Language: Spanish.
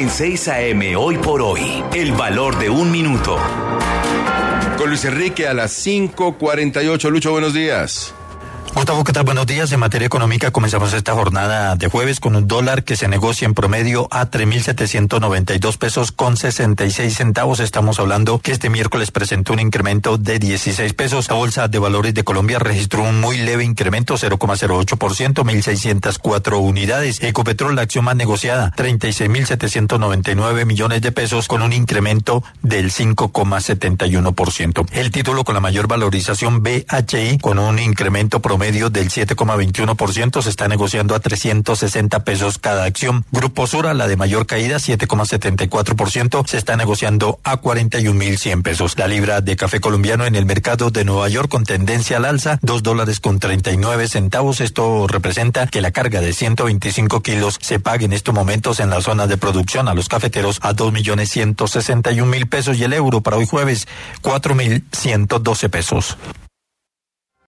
En 6 AM Hoy por Hoy, el valor de un minuto. Con Luis Enrique a las 5:48. Lucho, buenos días. Gustavo, ¿qué tal? Buenos días. En materia económica comenzamos esta jornada de jueves con un dólar que se negocia en promedio a 3.792 pesos con 66 centavos. Estamos hablando que este miércoles presentó un incremento de 16 pesos. La Bolsa de Valores de Colombia registró un muy leve incremento, 0,08%, 1.604 unidades. Ecopetrol, la acción más negociada, 36.799 millones de pesos con un incremento del 5,71%. El título con la mayor valorización, BHI, con un incremento promedio del 7,21%, se está negociando a 360 pesos cada acción. Grupo Sura, la de mayor caída, 7,74%, se está negociando a 41.100 pesos. La libra de café colombiano en el mercado de Nueva York con tendencia al alza, $2.39. Esto representa que la carga de 125 kilos se pague en estos momentos en la zona de producción a los cafeteros a 2.161.000 pesos y el euro para hoy jueves, 4.112 pesos.